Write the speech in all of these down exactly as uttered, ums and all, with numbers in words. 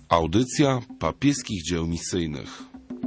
Audycja papieskich dzieł misyjnych.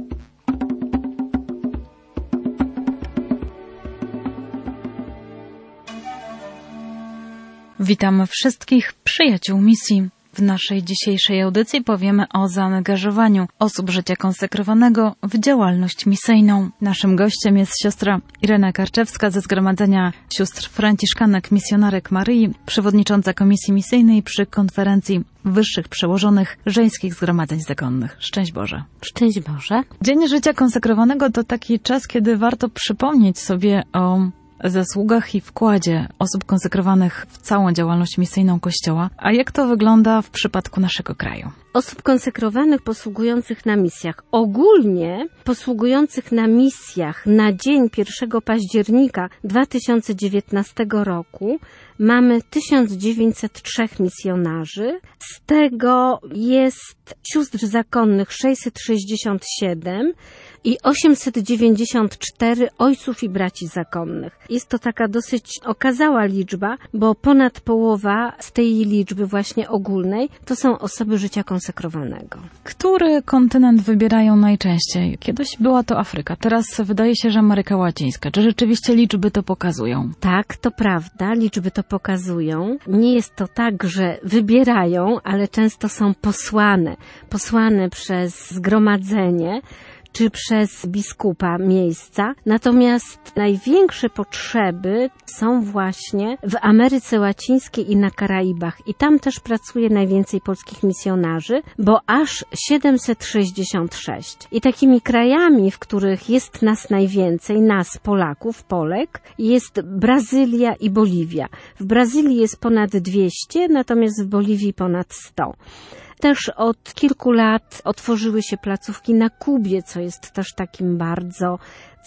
Witamy wszystkich przyjaciół misji. W naszej dzisiejszej audycji powiemy o zaangażowaniu osób życia konsekrowanego w działalność misyjną. Naszym gościem jest siostra Irena Karczewska ze Zgromadzenia Sióstr Franciszkanek Misjonarek Maryi, przewodnicząca Komisji Misyjnej przy Konferencji Wyższych Przełożonych Żeńskich Zgromadzeń Zakonnych. Szczęść Boże. Szczęść Boże. Dzień Życia Konsekrowanego to taki czas, kiedy warto przypomnieć sobie o zasługach i wkładzie osób konsekrowanych w całą działalność misyjną Kościoła. A jak to wygląda w przypadku naszego kraju? Osób konsekrowanych posługujących na misjach. Ogólnie posługujących na misjach na dzień pierwszego października dwa tysiące dziewiętnastego roku mamy tysiąc dziewięćset trzech misjonarzy. Z tego jest sióstr zakonnych sześćset sześćdziesiąt siedem i osiemset dziewięćdziesiąt cztery ojców i braci zakonnych. Jest to taka dosyć okazała liczba, bo ponad połowa z tej liczby właśnie ogólnej to są osoby życia konsekrowanego. Który kontynent wybierają najczęściej? Kiedyś była to Afryka, teraz wydaje się, że Ameryka Łacińska. Czy rzeczywiście liczby to pokazują? Tak, to prawda, liczby to pokazują. Nie jest to tak, że wybierają, ale często są posłane. Posłane przez zgromadzenie czy przez biskupa miejsca. Natomiast największe potrzeby są właśnie w Ameryce Łacińskiej i na Karaibach. I tam też pracuje najwięcej polskich misjonarzy, bo aż siedemset sześćdziesiąt sześć. I takimi krajami, w których jest nas najwięcej, nas Polaków, Polek, jest Brazylia i Boliwia. W Brazylii jest ponad dwieście, natomiast w Boliwii ponad sto. Też od kilku lat otworzyły się placówki na Kubie, co jest też takim bardzo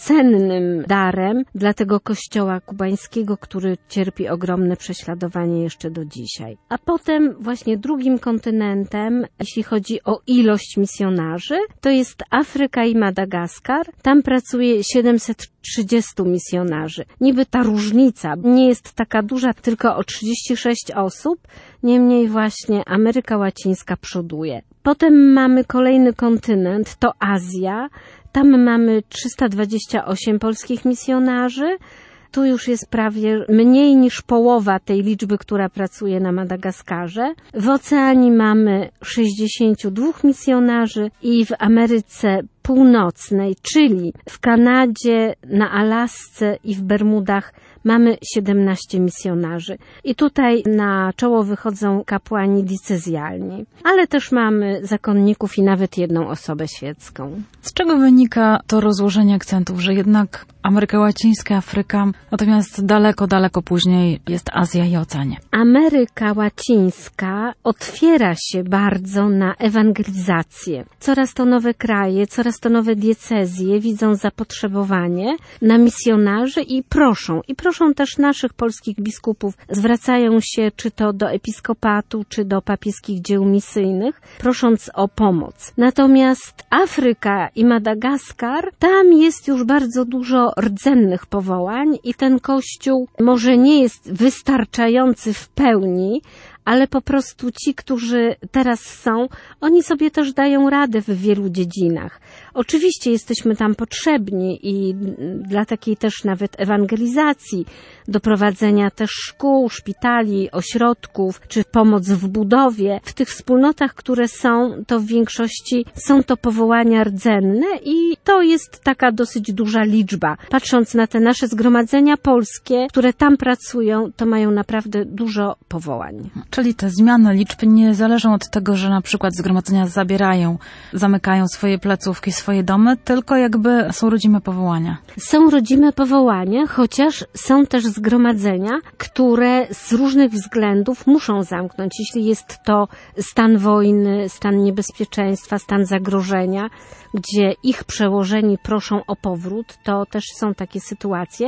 cennym darem dla tego kościoła kubańskiego, który cierpi ogromne prześladowanie jeszcze do dzisiaj. A potem właśnie drugim kontynentem, jeśli chodzi o ilość misjonarzy, to jest Afryka i Madagaskar. Tam pracuje siedemset trzydzieści misjonarzy. Niby ta różnica nie jest taka duża, tylko o trzydzieści sześć osób, niemniej właśnie Ameryka Łacińska przoduje. Potem mamy kolejny kontynent, to Azja. Tam mamy trzysta dwadzieścia osiem polskich misjonarzy. Tu już jest prawie mniej niż połowa tej liczby, która pracuje na Madagaskarze. W Oceanii mamy sześćdziesięciu dwóch misjonarzy i w Ameryce Północnej, czyli w Kanadzie, na Alasce i w Bermudach mamy siedemnaście misjonarzy. I tutaj na czoło wychodzą kapłani diecezjalni. Ale też mamy zakonników i nawet jedną osobę świecką. Z czego wynika to rozłożenie akcentów, że jednak Ameryka Łacińska, Afryka, natomiast daleko, daleko później jest Azja i Oceania? Ameryka Łacińska otwiera się bardzo na ewangelizację. Coraz to nowe kraje, coraz to nowe diecezje widzą zapotrzebowanie na misjonarzy i proszą. I proszą też naszych polskich biskupów. Zwracają się czy to do episkopatu, czy do papieskich dzieł misyjnych, prosząc o pomoc. Natomiast Afryka i Madagaskar, tam jest już bardzo dużo rdzennych powołań i ten kościół może nie jest wystarczający w pełni, ale po prostu ci, którzy teraz są, oni sobie też dają radę w wielu dziedzinach. Oczywiście jesteśmy tam potrzebni i dla takiej też nawet ewangelizacji, doprowadzenia też szkół, szpitali, ośrodków, czy pomoc w budowie. W tych wspólnotach, które są, to w większości są to powołania rdzenne i to jest taka dosyć duża liczba. Patrząc na te nasze zgromadzenia polskie, które tam pracują, to mają naprawdę dużo powołań. Czyli te zmiany liczb nie zależą od tego, że na przykład zgromadzenia zabierają, zamykają swoje placówki, swoje domy, tylko jakby są rodzime powołania. Są rodzime powołania, chociaż są też zgromadzenia, które z różnych względów muszą zamknąć. Jeśli jest to stan wojny, stan niebezpieczeństwa, stan zagrożenia, gdzie ich przełożeni proszą o powrót, to też są takie sytuacje.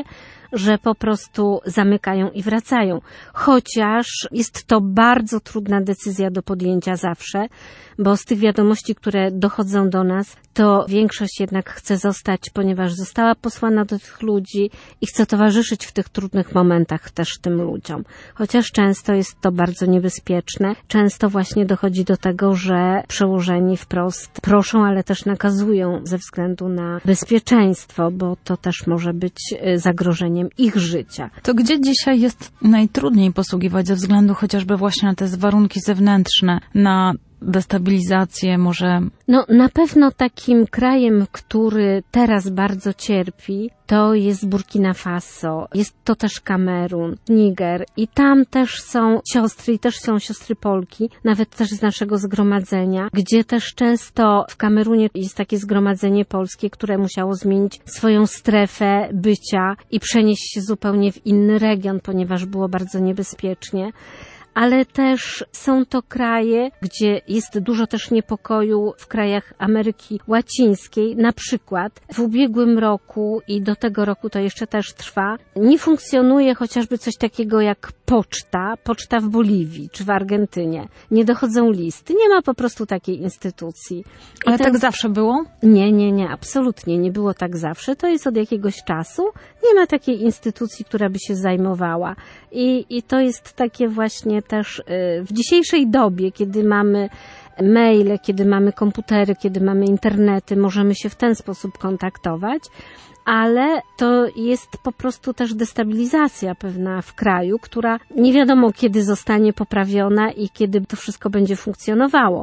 że po prostu zamykają i wracają. Chociaż jest to bardzo trudna decyzja do podjęcia zawsze, bo z tych wiadomości, które dochodzą do nas, to większość jednak chce zostać, ponieważ została posłana do tych ludzi i chce towarzyszyć w tych trudnych momentach też tym ludziom. Chociaż często jest to bardzo niebezpieczne. Często właśnie dochodzi do tego, że przełożeni wprost proszą, ale też nakazują ze względu na bezpieczeństwo, bo to też może być zagrożeniem ich życia. To gdzie dzisiaj jest najtrudniej posługiwać ze względu chociażby właśnie na te warunki zewnętrzne, na destabilizację może? No na pewno takim krajem, który teraz bardzo cierpi, to jest Burkina Faso, jest to też Kamerun, Niger i tam też są siostry i też są siostry Polki, nawet też z naszego zgromadzenia, gdzie też często w Kamerunie jest takie zgromadzenie polskie, które musiało zmienić swoją strefę bycia i przenieść się zupełnie w inny region, ponieważ było bardzo niebezpiecznie. Ale też są to kraje, gdzie jest dużo też niepokoju w krajach Ameryki Łacińskiej. Na przykład w ubiegłym roku i do tego roku to jeszcze też trwa, nie funkcjonuje chociażby coś takiego jak poczta, poczta w Boliwii czy w Argentynie. Nie dochodzą listy, nie ma po prostu takiej instytucji. I Ale ten... tak zawsze było? Nie, nie, nie, absolutnie nie było tak zawsze. To jest od jakiegoś czasu. Nie ma takiej instytucji, która by się zajmowała. I, i to jest takie właśnie też w dzisiejszej dobie, kiedy mamy maile, kiedy mamy komputery, kiedy mamy internety, możemy się w ten sposób kontaktować, ale to jest po prostu też destabilizacja pewna w kraju, która nie wiadomo kiedy zostanie poprawiona i kiedy to wszystko będzie funkcjonowało.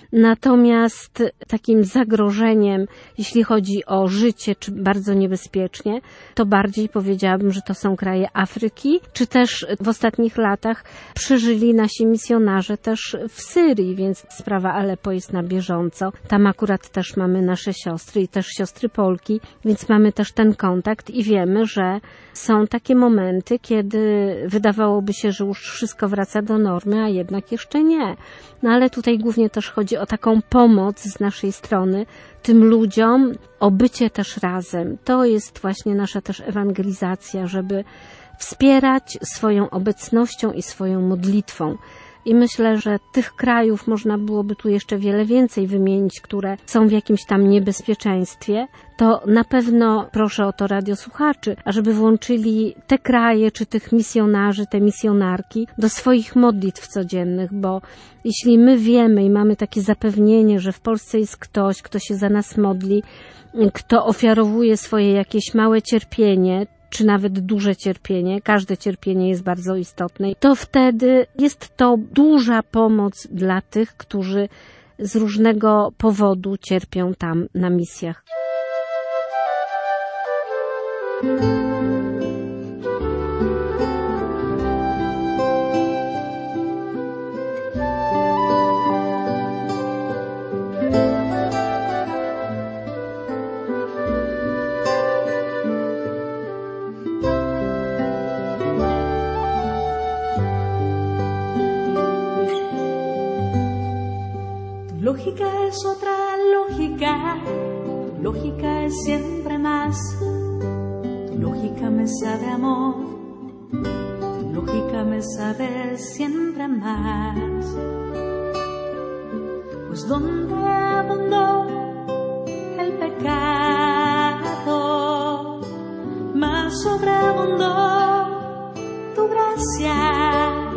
Natomiast takim zagrożeniem, jeśli chodzi o życie, czy bardzo niebezpiecznie, to bardziej powiedziałabym, że to są kraje Afryki, czy też w ostatnich latach przeżyli nasi misjonarze też w Syrii, więc sprawa Aleppo jest na bieżąco. Tam akurat też mamy nasze siostry i też siostry Polki, więc mamy też ten kontakt i wiemy, że są takie momenty, kiedy wydawałoby się, że już wszystko wraca do normy, a jednak jeszcze nie. No ale tutaj głównie też chodzi o taką pomoc z naszej strony tym ludziom, o bycie też razem. To jest właśnie nasza też ewangelizacja, żeby wspierać swoją obecnością i swoją modlitwą. I myślę, że tych krajów można byłoby tu jeszcze wiele więcej wymienić, które są w jakimś tam niebezpieczeństwie. To na pewno proszę o to radiosłuchaczy, ażeby włączyli te kraje, czy tych misjonarzy, te misjonarki do swoich modlitw codziennych, bo jeśli my wiemy i mamy takie zapewnienie, że w Polsce jest ktoś, kto się za nas modli, kto ofiarowuje swoje jakieś małe cierpienie, czy nawet duże cierpienie, każde cierpienie jest bardzo istotne, to wtedy jest to duża pomoc dla tych, którzy z różnego powodu cierpią tam na misjach. Lógica es otra lógica, tu lógica es siempre más, tu lógica me sabe amor, tu lógica me sabe siempre más. Pues donde abundó el pecado, más sobreabundó tu gracia.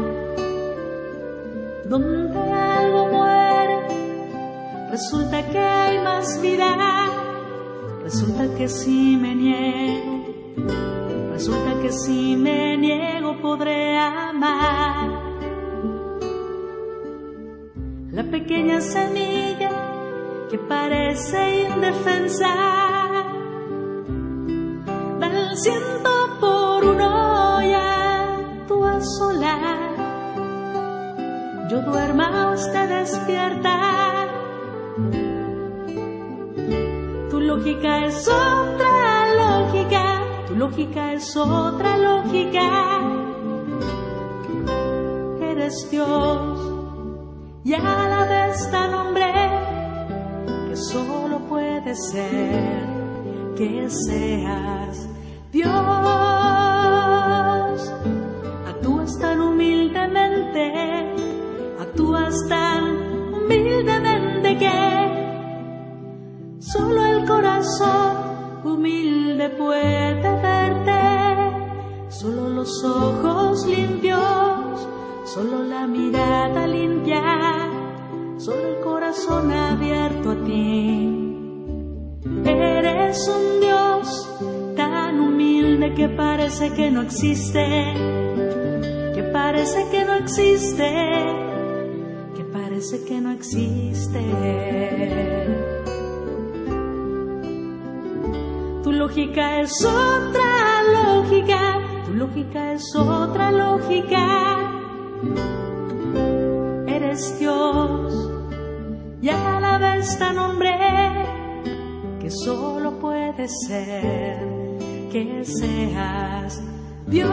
Donde algo muere, resulta que hay más vida, resulta que si me niego, resulta que si me niego podré amar. La pequeña semilla que parece indefensa, da el ciento por uno y actúa sola. Yo duerma, usted despierta. Tu lógica es otra lógica, tu lógica es otra lógica. Eres Dios y a la vez tan hombre que solo puede ser que seas Dios. corazón humilde puede verte, solo los ojos limpios, solo la mirada limpia, solo el corazón abierto a ti. Eres un Dios tan humilde que parece que no existe, que parece que no existe, que parece que no existe. Tu lógica es otra lógica, tu lógica es otra lógica. Eres Dios y a la vez tan hombre que solo puede ser que seas Dios.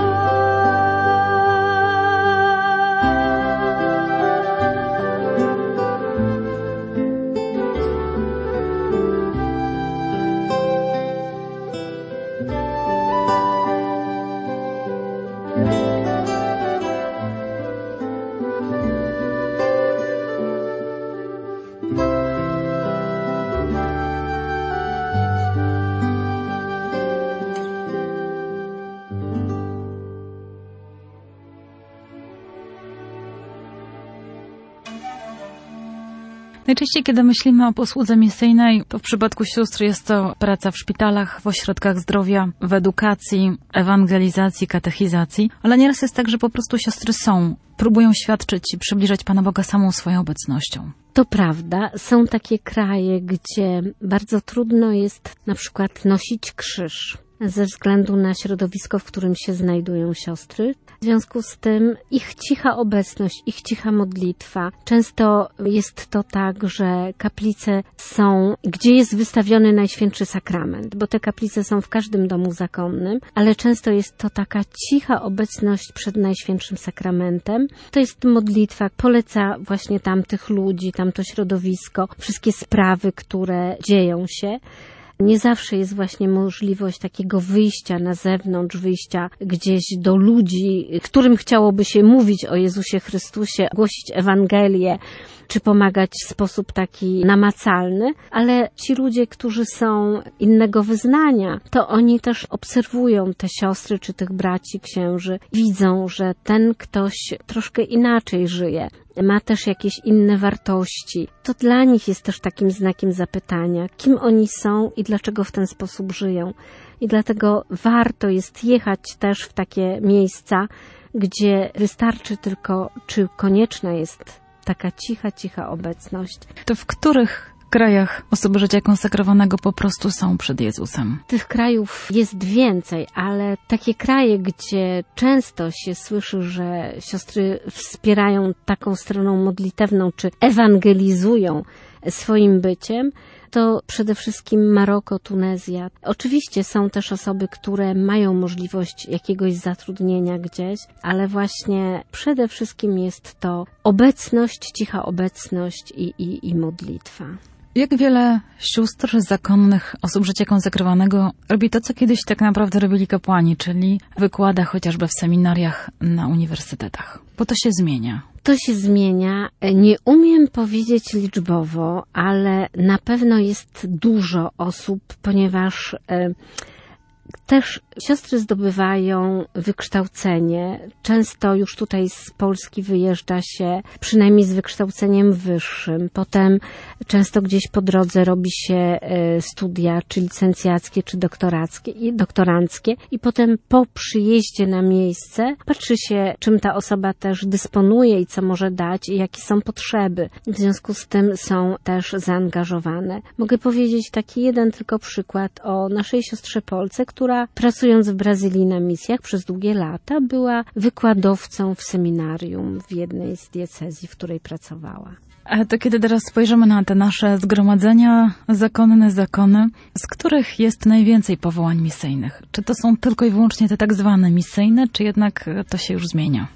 Najczęściej, kiedy myślimy o posłudze misyjnej, to w przypadku sióstr jest to praca w szpitalach, w ośrodkach zdrowia, w edukacji, ewangelizacji, katechizacji, ale nieraz jest tak, że po prostu siostry są, próbują świadczyć i przybliżać Pana Boga samą swoją obecnością. To prawda, są takie kraje, gdzie bardzo trudno jest na przykład nosić krzyż ze względu na środowisko, w którym się znajdują siostry. W związku z tym ich cicha obecność, ich cicha modlitwa. Często jest to tak, że kaplice są, gdzie jest wystawiony Najświętszy Sakrament, bo te kaplice są w każdym domu zakonnym, ale często jest to taka cicha obecność przed Najświętszym Sakramentem. To jest modlitwa, poleca właśnie tamtych ludzi, tamto środowisko, wszystkie sprawy, które dzieją się. Nie zawsze jest właśnie możliwość takiego wyjścia na zewnątrz, wyjścia gdzieś do ludzi, którym chciałoby się mówić o Jezusie Chrystusie, głosić Ewangelię, czy pomagać w sposób taki namacalny, ale ci ludzie, którzy są innego wyznania, to oni też obserwują te siostry, czy tych braci, księży, widzą, że ten ktoś troszkę inaczej żyje, ma też jakieś inne wartości. To dla nich jest też takim znakiem zapytania, kim oni są i dlaczego w ten sposób żyją. I dlatego warto jest jechać też w takie miejsca, gdzie wystarczy tylko, czy konieczna jest taka cicha, cicha obecność. To w których krajach osoby życia konsekrowanego po prostu są przed Jezusem? Tych krajów jest więcej, ale takie kraje, gdzie często się słyszy, że siostry wspierają taką stroną modlitewną, czy ewangelizują swoim byciem, to przede wszystkim Maroko, Tunezja. Oczywiście są też osoby, które mają możliwość jakiegoś zatrudnienia gdzieś, ale właśnie przede wszystkim jest to obecność, cicha obecność i, i, i modlitwa. Jak wiele sióstr zakonnych, osób życia konsekrowanego robi to, co kiedyś tak naprawdę robili kapłani, czyli wykłada chociażby w seminariach na uniwersytetach. Bo to się zmienia. To się zmienia. Nie umiem powiedzieć liczbowo, ale na pewno jest dużo osób, ponieważ e, też siostry zdobywają wykształcenie. Często już tutaj z Polski wyjeżdża się przynajmniej z wykształceniem wyższym. Potem często gdzieś po drodze robi się studia, czy licencjackie, czy doktorackie, i doktoranckie. I potem po przyjeździe na miejsce patrzy się, czym ta osoba też dysponuje i co może dać i jakie są potrzeby. W związku z tym są też zaangażowane. Mogę powiedzieć taki jeden tylko przykład o naszej siostrze Polce, która pracując w Brazylii na misjach przez długie lata była wykładowcą w seminarium w jednej z diecezji, w której pracowała. A to kiedy teraz spojrzymy na te nasze zgromadzenia, zakonne zakony, z których jest najwięcej powołań misyjnych? Czy to są tylko i wyłącznie te tak zwane misyjne, czy jednak to się już zmienia?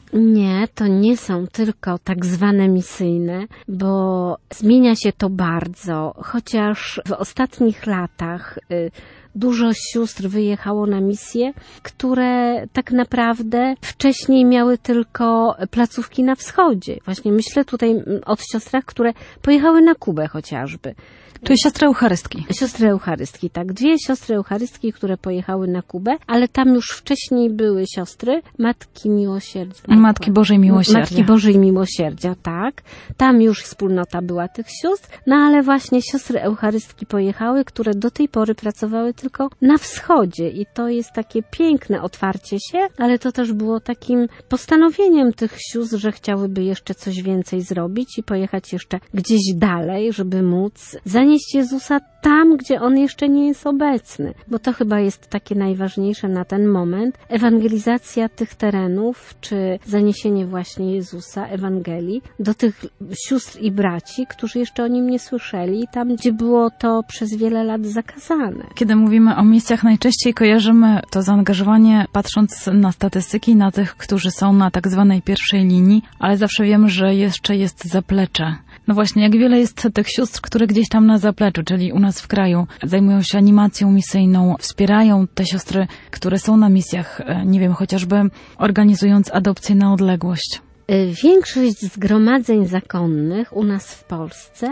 Nie, to nie są tylko tak zwane misyjne, bo zmienia się to bardzo, chociaż w ostatnich latach y, dużo sióstr wyjechało na misje, które tak naprawdę wcześniej miały tylko placówki na wschodzie. Właśnie myślę tutaj o siostrach, które pojechały na Kubę chociażby. Czyli siostry eucharystki. Siostry eucharystki, tak. Dwie siostry eucharystki, które pojechały na Kubę, ale tam już wcześniej były siostry Matki Miłosierdzia. Matki Bożej Miłosierdzia. Matki Bożej Miłosierdzia, tak. Tam już wspólnota była tych sióstr, no ale właśnie siostry eucharystki pojechały, które do tej pory pracowały tylko na wschodzie i to jest takie piękne otwarcie się, ale to też było takim postanowieniem tych sióstr, że chciałyby jeszcze coś więcej zrobić i pojechać jeszcze gdzieś dalej, żeby móc zanieść Jezusa tam, gdzie On jeszcze nie jest obecny, bo to chyba jest takie najważniejsze na ten moment. Ewangelizacja tych terenów, czy zaniesienie właśnie Jezusa, Ewangelii, do tych sióstr i braci, którzy jeszcze o Nim nie słyszeli, tam, gdzie było to przez wiele lat zakazane. Kiedy mówimy o misjach, najczęściej kojarzymy to zaangażowanie, patrząc na statystyki, na tych, którzy są na tak zwanej pierwszej linii, ale zawsze wiemy, że jeszcze jest zaplecze. No właśnie, jak wiele jest tych sióstr, które gdzieś tam na zapleczu, czyli u nas w kraju, zajmują się animacją misyjną, wspierają te siostry, które są na misjach, nie wiem, chociażby organizując adopcję na odległość. Większość zgromadzeń zakonnych u nas w Polsce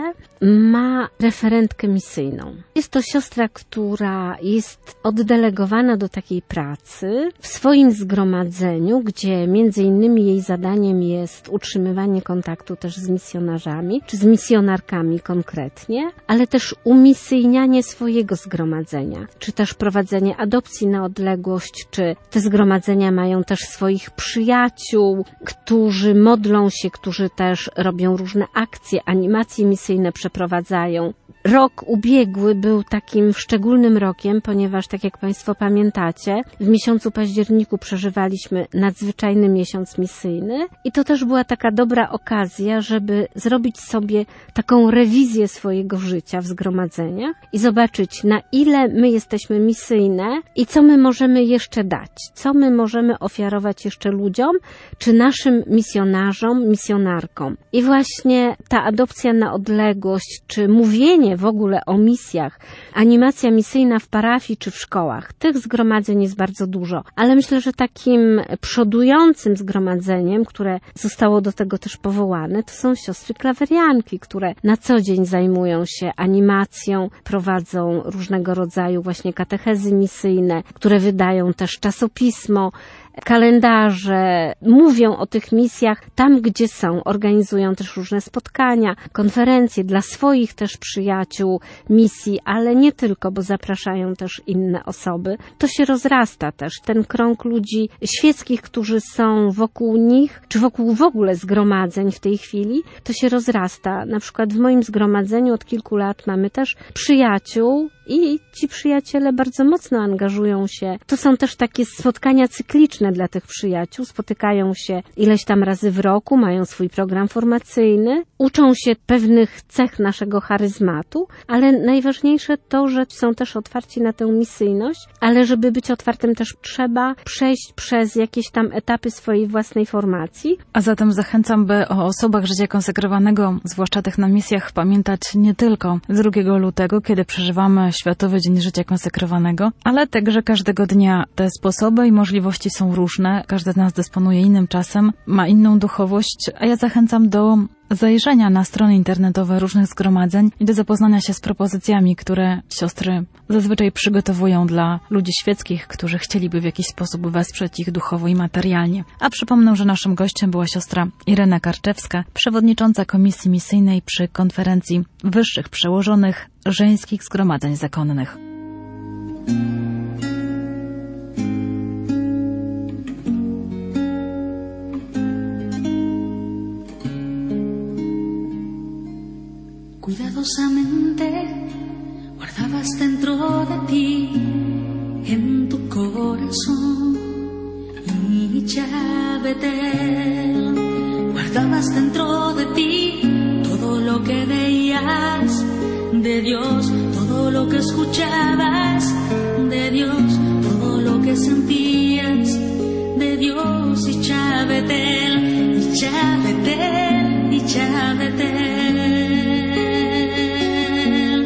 ma referentkę misyjną. Jest to siostra, która jest oddelegowana do takiej pracy w swoim zgromadzeniu, gdzie między innymi jej zadaniem jest utrzymywanie kontaktu też z misjonarzami, czy z misjonarkami konkretnie, ale też umisyjnianie swojego zgromadzenia, czy też prowadzenie adopcji na odległość, czy te zgromadzenia mają też swoich przyjaciół, którzy modlą się, którzy też robią różne akcje, animacje misyjne przeprowadzają. Rok ubiegły był takim szczególnym rokiem, ponieważ, tak jak Państwo pamiętacie, w miesiącu październiku przeżywaliśmy nadzwyczajny miesiąc misyjny i to też była taka dobra okazja, żeby zrobić sobie taką rewizję swojego życia w zgromadzeniach i zobaczyć, na ile my jesteśmy misyjne i co my możemy jeszcze dać, co my możemy ofiarować jeszcze ludziom, czy naszym misjonarzom, misjonarkom. I właśnie ta adopcja na odległość, czy mówienie w ogóle o misjach, animacja misyjna w parafii czy w szkołach. Tych zgromadzeń jest bardzo dużo, ale myślę, że takim przodującym zgromadzeniem, które zostało do tego też powołane, to są siostry klawerianki, które na co dzień zajmują się animacją, prowadzą różnego rodzaju właśnie katechezy misyjne, które wydają też czasopismo, kalendarze, mówią o tych misjach tam, gdzie są. Organizują też różne spotkania, konferencje dla swoich też przyjaciół misji, ale nie tylko, bo zapraszają też inne osoby. To się rozrasta też. Ten krąg ludzi świeckich, którzy są wokół nich, czy wokół w ogóle zgromadzeń w tej chwili, to się rozrasta. Na przykład w moim zgromadzeniu od kilku lat mamy też przyjaciół i ci przyjaciele bardzo mocno angażują się. To są też takie spotkania cykliczne dla tych przyjaciół. Spotykają się ileś tam razy w roku, mają swój program formacyjny, uczą się pewnych cech naszego charyzmatu, ale najważniejsze to, że są też otwarci na tę misyjność, ale żeby być otwartym też trzeba przejść przez jakieś tam etapy swojej własnej formacji. A zatem zachęcam, by o osobach życia konsekrowanego, zwłaszcza tych na misjach, pamiętać nie tylko drugiego lutego, kiedy przeżywamy Światowy Dzień Życia Konsekrowanego, ale także każdego dnia. Te sposoby i możliwości są różne, każdy z nas dysponuje innym czasem, ma inną duchowość, a ja zachęcam do zajrzenia na strony internetowe różnych zgromadzeń i do zapoznania się z propozycjami, które siostry zazwyczaj przygotowują dla ludzi świeckich, którzy chcieliby w jakiś sposób wesprzeć ich duchowo i materialnie. A przypomnę, że naszym gościem była siostra Irena Karczewska, przewodnicząca Komisji Misyjnej przy Konferencji Wyższych Przełożonych Żeńskich Zgromadzeń Zakonnych. Cuidadosamente guardabas dentro de ti, en tu corazón, y ya Betel. Guardabas dentro de ti todo lo que veías de Dios, todo lo que escuchabas de Dios, todo lo que sentías de Dios. Dios y Chavetel, y Chavetel, y Chavetel.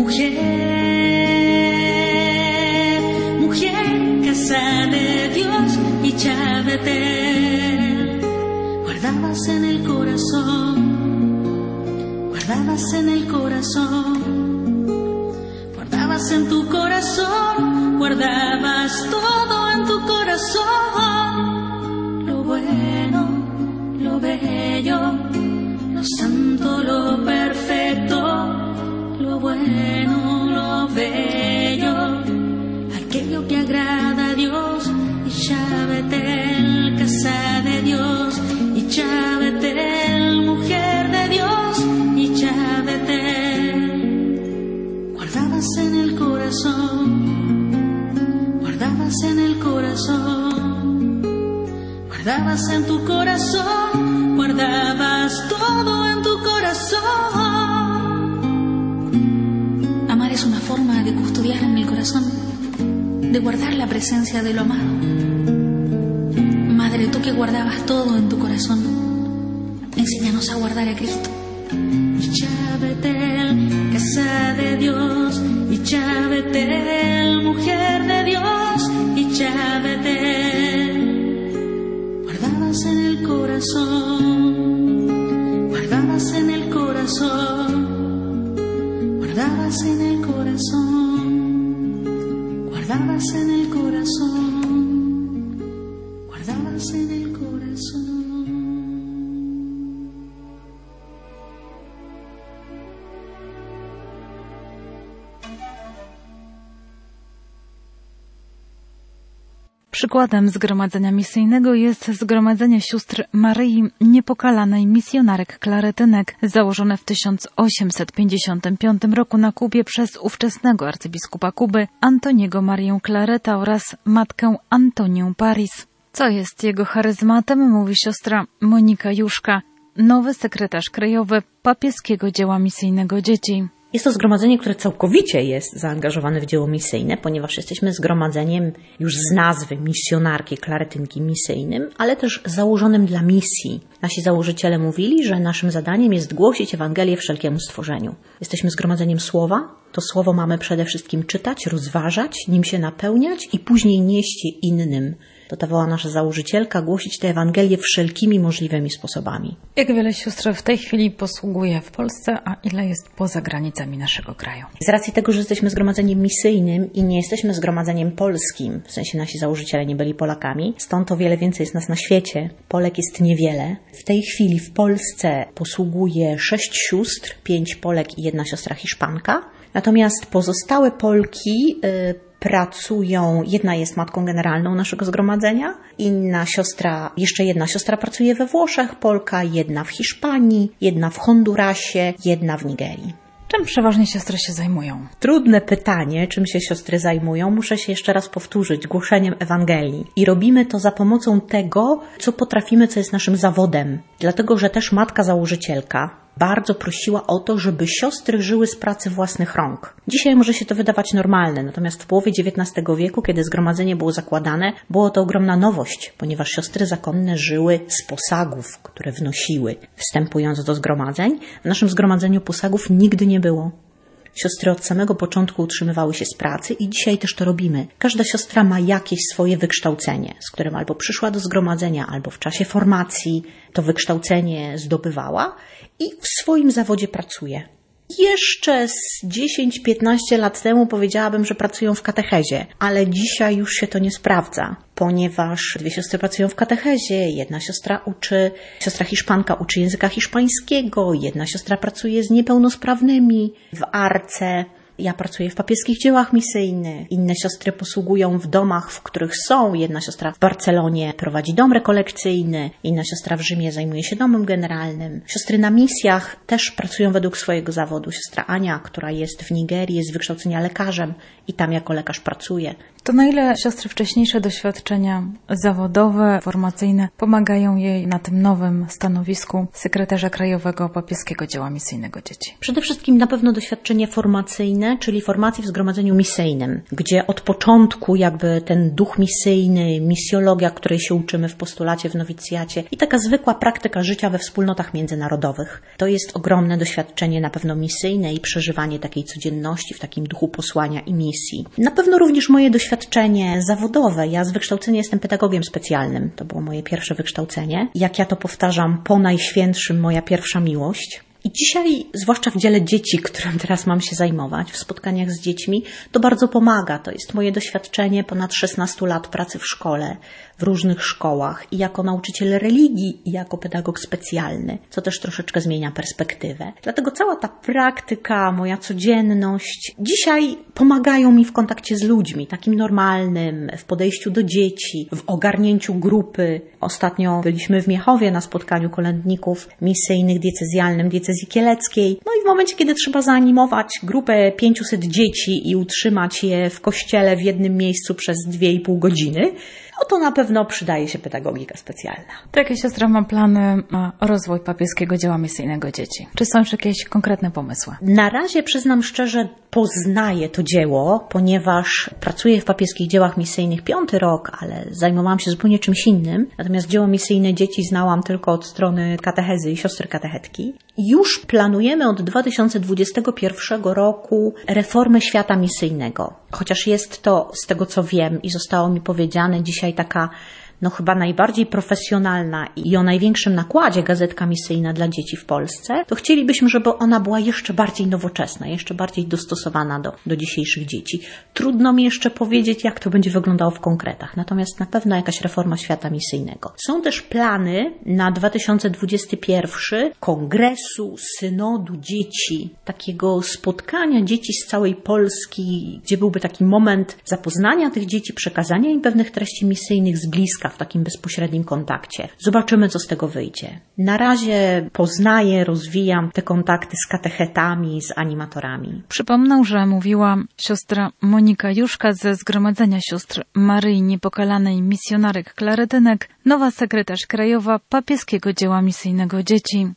Mujer, mujer, casa de Dios y Chavetel. Guardabas en el corazón, guardabas en el corazón, guardabas en tu corazón, guardabas todo en tu corazón. Lo bueno, lo bello, lo santo, lo perfecto, lo bueno, lo bello, aquello que agrada a Dios. Y Chavetel, casa de Dios, y Chavetel, mujer de Dios, y Chavetel. Guardabas en el corazón, guardabas en el corazón, guardabas en tu corazón, guardabas todo en tu corazón. Amar es una forma de custodiar en el corazón, de guardar la presencia de lo amado. Madre, tú que guardabas todo en tu corazón, enséñanos a guardar a Cristo. Y Chavetel, casa de Dios, y Chavetel, mujer de Dios, y Chavetel. Guardabas en el corazón, guardabas en el corazón, guardabas en el corazón, guardabas en el corazón, guardabas en el corazón. Przykładem zgromadzenia misyjnego jest Zgromadzenie Sióstr Maryi Niepokalanej Misjonarek Klaretynek, założone w tysiąc osiemset pięćdziesiątym piątym roku na Kubie przez ówczesnego arcybiskupa Kuby Antoniego Marię Clareta oraz matkę Antonię Paris. Co jest jego charyzmatem, mówi siostra Monika Juszka, nowy sekretarz krajowy papieskiego dzieła misyjnego dzieci. Jest to zgromadzenie, które całkowicie jest zaangażowane w dzieło misyjne, ponieważ jesteśmy zgromadzeniem już z nazwy misjonarki Klaretynki misyjnym, ale też założonym dla misji. Nasi założyciele mówili, że naszym zadaniem jest głosić Ewangelię wszelkiemu stworzeniu. Jesteśmy zgromadzeniem słowa, to słowo mamy przede wszystkim czytać, rozważać, nim się napełniać i później nieść je innym. Dodawała nasza założycielka, głosić tę Ewangelię wszelkimi możliwymi sposobami. Jak wiele sióstr w tej chwili posługuje w Polsce, a ile jest poza granicami naszego kraju? Z racji tego, że jesteśmy zgromadzeniem misyjnym i nie jesteśmy zgromadzeniem polskim, w sensie nasi założyciele nie byli Polakami, stąd o wiele więcej jest nas na świecie. Polek jest niewiele. W tej chwili w Polsce posługuje sześć sióstr, pięć Polek i jedna siostra Hiszpanka. Natomiast pozostałe Polki yy, pracują, jedna jest matką generalną naszego zgromadzenia, inna siostra, jeszcze jedna siostra pracuje we Włoszech, Polka, jedna w Hiszpanii, jedna w Hondurasie, jedna w Nigerii. Czym przeważnie siostry się zajmują? Trudne pytanie, czym się siostry zajmują. Muszę się jeszcze raz powtórzyć, głoszeniem Ewangelii. I robimy to za pomocą tego, co potrafimy, co jest naszym zawodem. Dlatego, że też matka założycielka bardzo prosiła o to, żeby siostry żyły z pracy własnych rąk. Dzisiaj może się to wydawać normalne, natomiast w połowie dziewiętnastego wieku, kiedy zgromadzenie było zakładane, było to ogromna nowość, ponieważ siostry zakonne żyły z posagów, które wnosiły. Wstępując do zgromadzeń, w naszym zgromadzeniu posagów nigdy nie było. Siostry od samego początku utrzymywały się z pracy i dzisiaj też to robimy. Każda siostra ma jakieś swoje wykształcenie, z którym albo przyszła do zgromadzenia, albo w czasie formacji to wykształcenie zdobywała i w swoim zawodzie pracuje. Jeszcze z dziesięć piętnaście lat temu powiedziałabym, że pracują w katechezie, ale dzisiaj już się to nie sprawdza, ponieważ dwie siostry pracują w katechezie, jedna siostra uczy, siostra Hiszpanka uczy języka hiszpańskiego, jedna siostra pracuje z niepełnosprawnymi w arce. Ja pracuję w papieskich dziełach misyjnych, inne siostry posługują w domach, w których są. Jedna siostra w Barcelonie prowadzi dom rekolekcyjny, inna siostra w Rzymie zajmuje się domem generalnym. Siostry na misjach też pracują według swojego zawodu. Siostra Ania, która jest w Nigerii, jest z wykształcenia lekarzem i tam jako lekarz pracuje. To na ile siostry wcześniejsze doświadczenia zawodowe, formacyjne pomagają jej na tym nowym stanowisku sekretarza krajowego Papieskiego Dzieła Misyjnego Dzieci? Przede wszystkim na pewno doświadczenie formacyjne, czyli formacji w Zgromadzeniu Misyjnym, gdzie od początku jakby ten duch misyjny, misjologia, której się uczymy w postulacie, w nowicjacie i taka zwykła praktyka życia we wspólnotach międzynarodowych. To jest ogromne doświadczenie na pewno misyjne i przeżywanie takiej codzienności w takim duchu posłania i misji. Na pewno również moje doświadczenie zawodowe. Ja z wykształcenia jestem pedagogiem specjalnym. To było moje pierwsze wykształcenie. Jak ja to powtarzam, po Najświętszym moja pierwsza miłość. I dzisiaj, zwłaszcza w dziele dzieci, którym teraz mam się zajmować, w spotkaniach z dziećmi, to bardzo pomaga. To jest moje doświadczenie ponad szesnastu lat pracy w szkole, w różnych szkołach i jako nauczyciel religii i jako pedagog specjalny, co też troszeczkę zmienia perspektywę. Dlatego cała ta praktyka, moja codzienność dzisiaj pomagają mi w kontakcie z ludźmi, takim normalnym, w podejściu do dzieci, w ogarnięciu grupy. Ostatnio byliśmy w Miechowie na spotkaniu kolędników misyjnych diecezjalnym diecezji kieleckiej. No i w momencie, kiedy trzeba zaanimować grupę pięciuset dzieci i utrzymać je w kościele w jednym miejscu przez dwie i pół godziny, no to na pewno przydaje się pedagogika specjalna. To jakie siostra ma plany na rozwój Papieskiego Dzieła Misyjnego Dzieci? Czy są już jakieś konkretne pomysły? Na razie, przyznam szczerze, poznaję to dzieło, ponieważ pracuję w Papieskich Dziełach Misyjnych piąty rok, ale zajmowałam się zupełnie czymś innym. Natomiast dzieło misyjne dzieci znałam tylko od strony katechezy i siostry katechetki. Już planujemy od dwa tysiące dwudziestego pierwszego roku reformę świata misyjnego. Chociaż jest to, z tego co wiem i zostało mi powiedziane, dzisiaj taka no chyba najbardziej profesjonalna i o największym nakładzie gazetka misyjna dla dzieci w Polsce, to chcielibyśmy, żeby ona była jeszcze bardziej nowoczesna, jeszcze bardziej dostosowana do, do dzisiejszych dzieci. Trudno mi jeszcze powiedzieć, jak to będzie wyglądało w konkretach, natomiast na pewno jakaś reforma świata misyjnego. Są też plany na dwa tysiące dwudziesty pierwszy kongresu, synodu dzieci, takiego spotkania dzieci z całej Polski, gdzie byłby taki moment zapoznania tych dzieci, przekazania im pewnych treści misyjnych z bliska, w takim bezpośrednim kontakcie. Zobaczymy, co z tego wyjdzie. Na razie poznaję, rozwijam te kontakty z katechetami, z animatorami. Przypomnę, że mówiła siostra Monika Juszka ze Zgromadzenia Sióstr Maryi Niepokalanej Misjonarek Klaretynek, nowa sekretarz krajowa Papieskiego Dzieła Misyjnego Dzieci.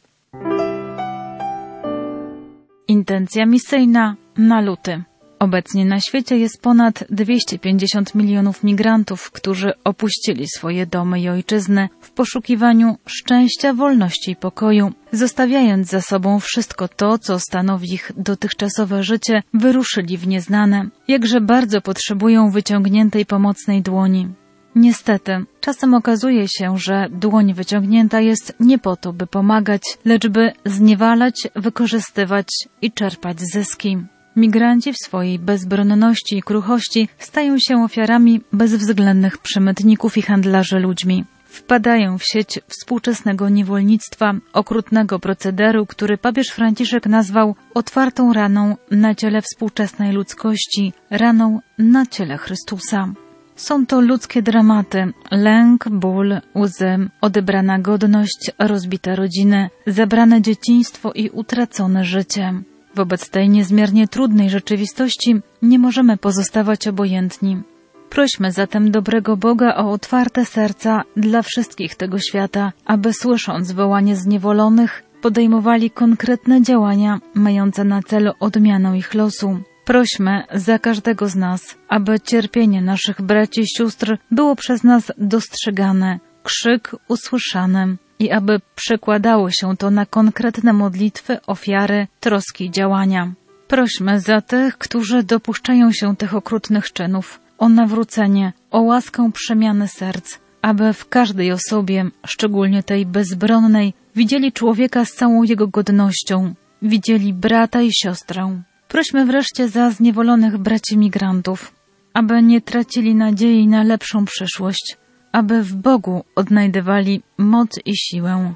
Intencja misyjna na luty. Obecnie na świecie jest ponad dwieście pięćdziesiąt milionów migrantów, którzy opuścili swoje domy i ojczyzny w poszukiwaniu szczęścia, wolności i pokoju. Zostawiając za sobą wszystko to, co stanowi ich dotychczasowe życie, wyruszyli w nieznane. Jakże bardzo potrzebują wyciągniętej pomocnej dłoni. Niestety, czasem okazuje się, że dłoń wyciągnięta jest nie po to, by pomagać, lecz by zniewalać, wykorzystywać i czerpać zyski. Migranci w swojej bezbronności i kruchości stają się ofiarami bezwzględnych przemytników i handlarzy ludźmi. Wpadają w sieć współczesnego niewolnictwa, okrutnego procederu, który papież Franciszek nazwał otwartą raną na ciele współczesnej ludzkości, raną na ciele Chrystusa. Są to ludzkie dramaty, lęk, ból, łzy, odebrana godność, rozbite rodziny, zabrane dzieciństwo i utracone życie. Wobec tej niezmiernie trudnej rzeczywistości nie możemy pozostawać obojętni. Prośmy zatem dobrego Boga o otwarte serca dla wszystkich tego świata, aby słysząc wołanie zniewolonych, podejmowali konkretne działania mające na celu odmianę ich losu. Prośmy za każdego z nas, aby cierpienie naszych braci i sióstr było przez nas dostrzegane, krzyk usłyszany i aby przekładało się to na konkretne modlitwy, ofiary, troski i działania. Prośmy za tych, którzy dopuszczają się tych okrutnych czynów, o nawrócenie, o łaskę przemiany serc, aby w każdej osobie, szczególnie tej bezbronnej, widzieli człowieka z całą jego godnością, widzieli brata i siostrę. Prośmy wreszcie za zniewolonych braci migrantów, aby nie tracili nadziei na lepszą przyszłość, aby w Bogu odnajdywali moc i siłę.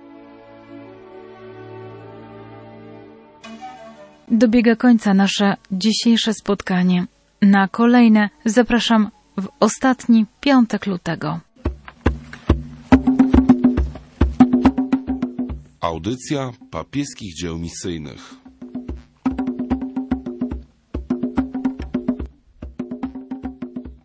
Dobiega końca nasze dzisiejsze spotkanie. Na kolejne zapraszam w ostatni piątek lutego. Audycja Papieskich Dzieł Misyjnych.